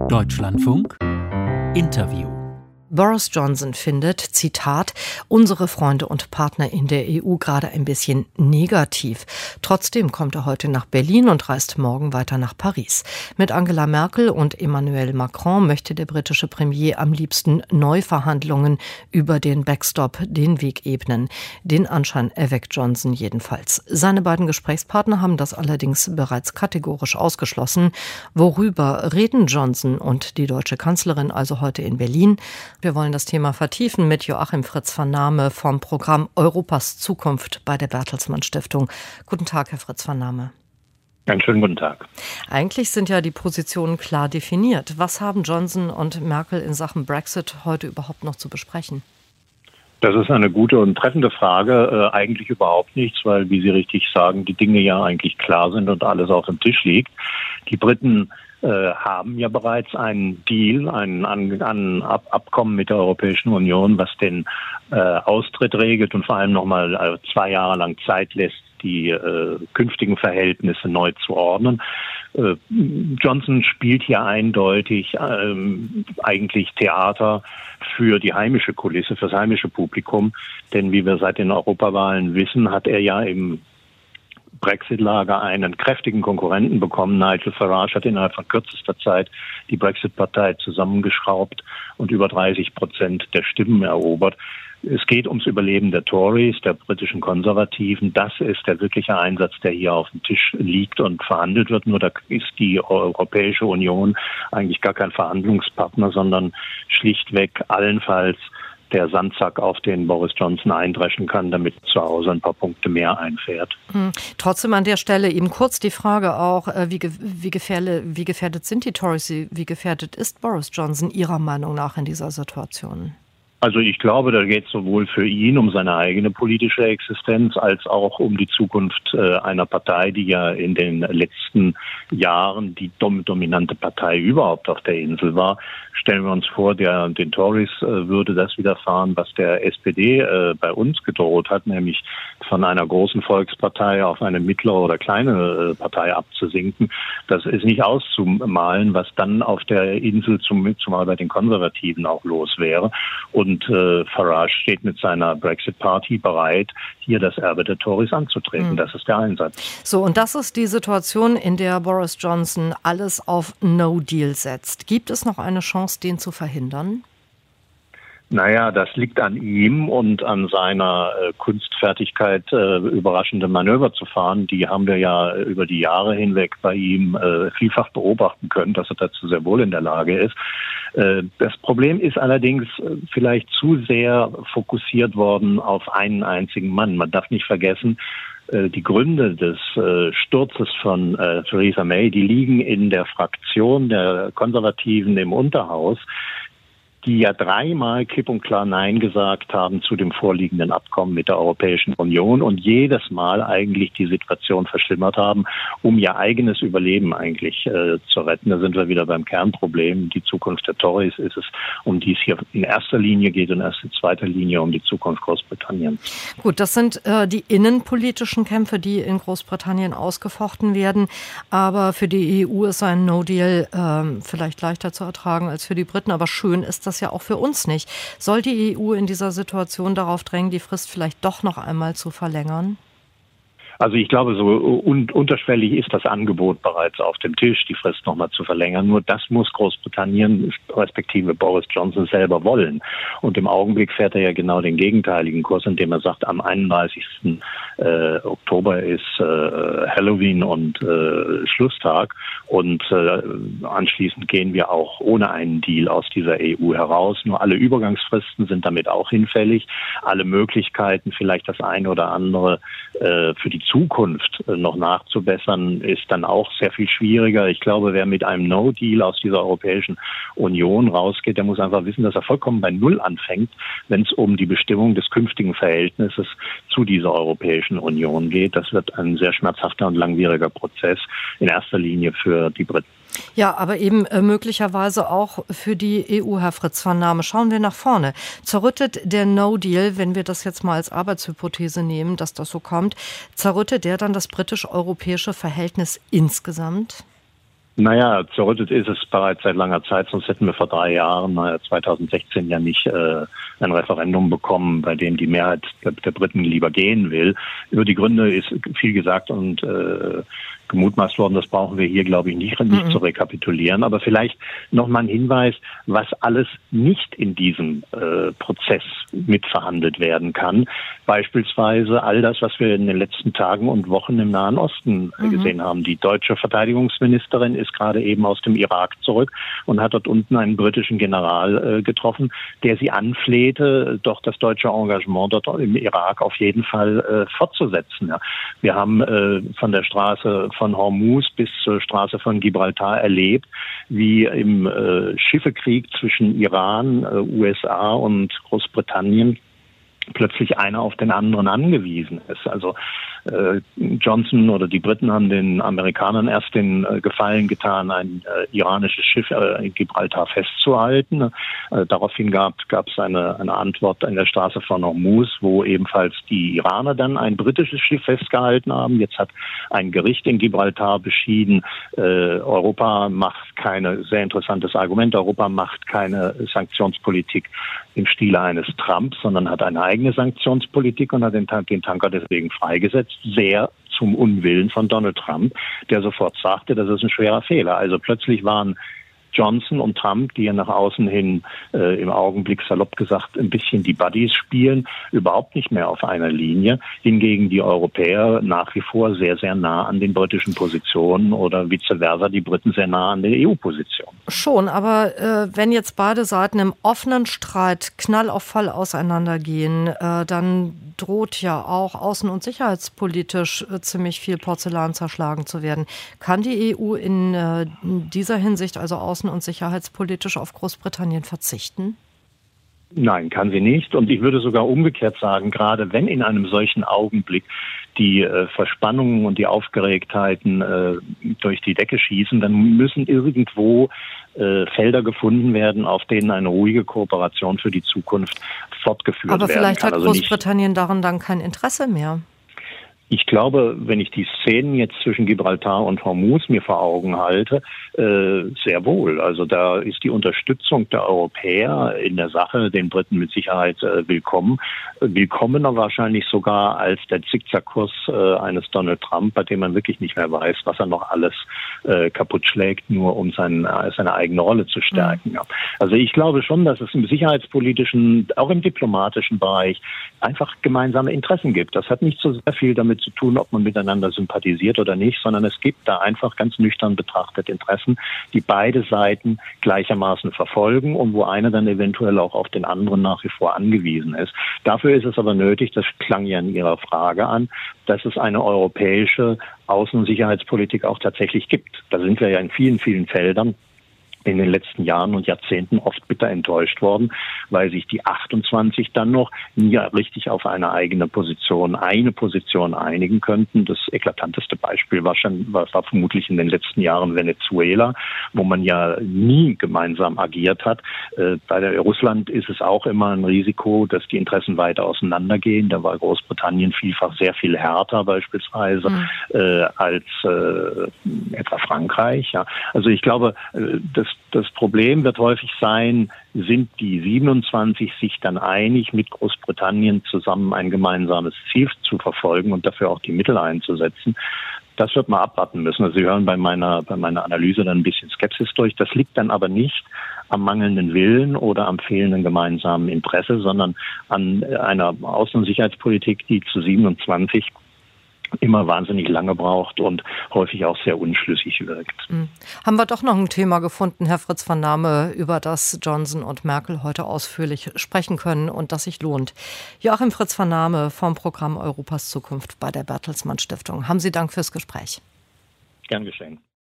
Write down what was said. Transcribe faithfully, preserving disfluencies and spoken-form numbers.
Deutschlandfunk Interview. Boris Johnson findet, Zitat, unsere Freunde und Partner in der E U gerade ein bisschen negativ. Trotzdem kommt er heute nach Berlin und reist morgen weiter nach Paris. Mit Angela Merkel und Emmanuel Macron möchte der britische Premier am liebsten Neuverhandlungen über den Backstop den Weg ebnen. Den Anschein erweckt Johnson jedenfalls. Seine beiden Gesprächspartner haben das allerdings bereits kategorisch ausgeschlossen. Worüber reden Johnson und die deutsche Kanzlerin also heute in Berlin? Wir wollen das Thema vertiefen mit Joachim Fritz-Vernahme vom Programm Europas Zukunft bei der Bertelsmann Stiftung. Guten Tag, Herr Fritz-Vernahme. Einen schönen guten Tag. Eigentlich sind ja die Positionen klar definiert. Was haben Johnson und Merkel in Sachen Brexit heute überhaupt noch zu besprechen? Das ist eine gute und treffende Frage. Äh, eigentlich überhaupt nichts, weil, wie Sie richtig sagen, die Dinge ja eigentlich klar sind und alles auf dem Tisch liegt. Die Briten äh, haben ja bereits einen Deal, ein an, an Ab Abkommen mit der Europäischen Union, was den äh, Austritt regelt und vor allem nochmal äh, zwei Jahre lang Zeit lässt, die äh, künftigen Verhältnisse neu zu ordnen. Äh, Johnson spielt hier eindeutig ähm, eigentlich Theater für die heimische Kulisse, für das heimische Publikum. Denn wie wir seit den Europawahlen wissen, hat er ja im Brexit-Lager einen kräftigen Konkurrenten bekommen. Nigel Farage hat innerhalb von kürzester Zeit die Brexit-Partei zusammengeschraubt und über dreißig Prozent der Stimmen erobert. Es geht ums Überleben der Tories, der britischen Konservativen. Das ist der wirkliche Einsatz, der hier auf dem Tisch liegt und verhandelt wird. Nur da ist die Europäische Union eigentlich gar kein Verhandlungspartner, sondern schlichtweg allenfalls der Sandsack, auf den Boris Johnson eindreschen kann, damit zu Hause ein paar Punkte mehr einfährt. Hm. Trotzdem an der Stelle eben kurz die Frage auch, wie, wie, gefährdet, wie gefährdet sind die Tories, wie gefährdet ist Boris Johnson Ihrer Meinung nach in dieser Situation? Also ich glaube, da geht es sowohl für ihn um seine eigene politische Existenz als auch um die Zukunft äh, einer Partei, die ja in den letzten Jahren die dom dominante Partei überhaupt auf der Insel war. Stellen wir uns vor, der, den Tories äh, würde das widerfahren, was der S P D äh, bei uns gedroht hat, nämlich von einer großen Volkspartei auf eine mittlere oder kleine äh, Partei abzusinken. Das ist nicht auszumalen, was dann auf der Insel zum, zumal bei den Konservativen auch los wäre. Und Und äh, Farage steht mit seiner Brexit-Party bereit, hier das Erbe der Tories anzutreten. Mhm. Das ist der Einsatz. So, und das ist die Situation, in der Boris Johnson alles auf No-Deal setzt. Gibt es noch eine Chance, den zu verhindern? Naja, das liegt an ihm und an seiner äh, Kunstfertigkeit, äh, überraschende Manöver zu fahren. Die haben wir ja über die Jahre hinweg bei ihm äh, vielfach beobachten können, dass er dazu sehr wohl in der Lage ist. Äh, das Problem ist allerdings äh, vielleicht zu sehr fokussiert worden auf einen einzigen Mann. Man darf nicht vergessen, äh, die Gründe des äh, Sturzes von äh, Theresa May, die liegen in der Fraktion der Konservativen im Unterhaus, die ja dreimal klipp und klar Nein gesagt haben zu dem vorliegenden Abkommen mit der Europäischen Union und jedes Mal eigentlich die Situation verschlimmert haben, um ihr eigenes Überleben eigentlich äh, zu retten. Da sind wir wieder beim Kernproblem. Die Zukunft der Tories ist es, um die es hier in erster Linie geht und erst in zweiter Linie um die Zukunft Großbritanniens. Gut, das sind äh, die innenpolitischen Kämpfe, die in Großbritannien ausgefochten werden. Aber für die E U ist ein No-Deal äh, vielleicht leichter zu ertragen als für die Briten. Aber schön ist das ja auch für uns nicht. Soll die E U in dieser Situation darauf drängen, die Frist vielleicht doch noch einmal zu verlängern? Also ich glaube, so un unterschwellig ist das Angebot bereits auf dem Tisch, die Frist nochmal zu verlängern. Nur das muss Großbritannien respektive Boris Johnson selber wollen. Und im Augenblick fährt er ja genau den gegenteiligen Kurs, indem er sagt, am einunddreißigsten Äh, Oktober ist äh, Halloween und äh, Schlusstag. Und äh, anschließend gehen wir auch ohne einen Deal aus dieser E U heraus. Nur alle Übergangsfristen sind damit auch hinfällig. Alle Möglichkeiten, vielleicht das eine oder andere äh, für die Zukunft äh, noch nachzubessern, ist dann auch sehr viel schwieriger. Ich glaube, wer mit einem No-Deal aus dieser Europäischen Union rausgeht, der muss einfach wissen, dass er vollkommen bei Null anfängt, wenn es um die Bestimmung des künftigen Verhältnisses zu dieser Europäischen Union geht. Das wird ein sehr schmerzhafter und langwieriger Prozess, in erster Linie für die Briten. Ja, aber eben äh, möglicherweise auch für die E U, Herr Fritz-Vernahme. Schauen wir nach vorne. Zerrüttet der No-Deal, wenn wir das jetzt mal als Arbeitshypothese nehmen, dass das so kommt, zerrüttet der dann das britisch-europäische Verhältnis insgesamt? Naja, zerrüttet ist es bereits seit langer Zeit, sonst hätten wir vor drei Jahren, naja, zweitausendsechzehn ja nicht äh, ein Referendum bekommen, bei dem die Mehrheit der, der Briten lieber gehen will. Über die Gründe ist viel gesagt und äh, gemutmaßt worden. Das brauchen wir hier, glaube ich, nicht, nicht mhm. zu rekapitulieren. Aber vielleicht noch mal ein Hinweis, was alles nicht in diesem äh, Prozess mitverhandelt werden kann. Beispielsweise all das, was wir in den letzten Tagen und Wochen im Nahen Osten mhm. gesehen haben. Die deutsche Verteidigungsministerin ist gerade eben aus dem Irak zurück und hat dort unten einen britischen General äh, getroffen, der sie anflehte, doch das deutsche Engagement dort im Irak auf jeden Fall äh, fortzusetzen. Ja. Wir haben äh, von der Straße von Hormuz bis zur Straße von Gibraltar erlebt, wie im äh, Schiffekrieg zwischen Iran, äh, U S A und Großbritannien plötzlich einer auf den anderen angewiesen ist. Also äh, Johnson oder die Briten haben den Amerikanern erst den äh, Gefallen getan, ein äh, iranisches Schiff äh, in Gibraltar festzuhalten. Äh, daraufhin gab es eine, eine Antwort an der Straße von Hormuz, wo ebenfalls die Iraner dann ein britisches Schiff festgehalten haben. Jetzt hat ein Gericht in Gibraltar beschieden, äh, Europa macht keine, sehr interessantes Argument, Europa macht keine Sanktionspolitik im Stile eines Trump, sondern hat eine eigene Sanktionspolitik und hat den, den Tanker deswegen freigesetzt, sehr zum Unwillen von Donald Trump, der sofort sagte, das ist ein schwerer Fehler. Also plötzlich waren Johnson und Trump, die ja nach außen hin äh, im Augenblick salopp gesagt ein bisschen die Buddies spielen, überhaupt nicht mehr auf einer Linie. Hingegen die Europäer nach wie vor sehr, sehr nah an den britischen Positionen oder vice versa die Briten sehr nah an der E U-Position. Schon, aber äh, wenn jetzt beide Seiten im offenen Streit Knall auf Fall auseinandergehen, äh, dann droht ja auch außen- und sicherheitspolitisch äh, ziemlich viel Porzellan zerschlagen zu werden. Kann die E U in äh, dieser Hinsicht, also außen- und sicherheitspolitisch, auf Großbritannien verzichten? Nein, kann sie nicht. Und ich würde sogar umgekehrt sagen, gerade wenn in einem solchen Augenblick die äh, Verspannungen und die Aufgeregtheiten äh, durch die Decke schießen, dann müssen irgendwo äh, Felder gefunden werden, auf denen eine ruhige Kooperation für die Zukunft fortgeführt werden kann. Aber vielleicht hat also Großbritannien daran dann kein Interesse mehr. Ich glaube, wenn ich die Szenen jetzt zwischen Gibraltar und Hormuz mir vor Augen halte, äh, sehr wohl. Also da ist die Unterstützung der Europäer in der Sache den Briten mit Sicherheit äh, willkommen. Willkommener wahrscheinlich sogar als der Zickzackkurs äh, eines Donald Trump, bei dem man wirklich nicht mehr weiß, was er noch alles äh, kaputt schlägt, nur um sein, äh, seine eigene Rolle zu stärken. Mhm. Ja. Also ich glaube schon, dass es im sicherheitspolitischen, auch im diplomatischen Bereich einfach gemeinsame Interessen gibt. Das hat nicht so sehr viel damit zu tun, ob man miteinander sympathisiert oder nicht, sondern es gibt da einfach ganz nüchtern betrachtet Interessen, die beide Seiten gleichermaßen verfolgen und wo einer dann eventuell auch auf den anderen nach wie vor angewiesen ist. Dafür ist es aber nötig, das klang ja in Ihrer Frage an, dass es eine europäische Außen- und Sicherheitspolitik auch tatsächlich gibt. Da sind wir ja in vielen, vielen Feldern in den letzten Jahren und Jahrzehnten oft bitter enttäuscht worden, weil sich die achtundzwanzig dann noch nie richtig auf eine eigene Position, eine Position einigen könnten. Das eklatanteste Beispiel war schon, war, war vermutlich in den letzten Jahren Venezuela, wo man ja nie gemeinsam agiert hat. Äh, bei der Russland ist es auch immer ein Risiko, dass die Interessen weiter auseinandergehen. Da war Großbritannien vielfach sehr viel härter beispielsweise mhm. äh, als äh, etwa Frankreich. Ja. Also ich glaube, äh, das Das Problem wird häufig sein, sind die siebenundzwanzig sich dann einig, mit Großbritannien zusammen ein gemeinsames Ziel zu verfolgen und dafür auch die Mittel einzusetzen. Das wird man abwarten müssen. Also Sie hören bei meiner, bei meiner Analyse dann ein bisschen Skepsis durch. Das liegt dann aber nicht am mangelnden Willen oder am fehlenden gemeinsamen Interesse, sondern an einer Außen- und Sicherheitspolitik, die zu siebenundzwanzig immer wahnsinnig lange braucht und häufig auch sehr unschlüssig wirkt. Mhm. Haben wir doch noch ein Thema gefunden, Herr Fritz van Name, über das Johnson und Merkel heute ausführlich sprechen können und das sich lohnt. Joachim Fritz van Name vom Programm Europas Zukunft bei der Bertelsmann Stiftung. Haben Sie Dank fürs Gespräch. Gern geschehen.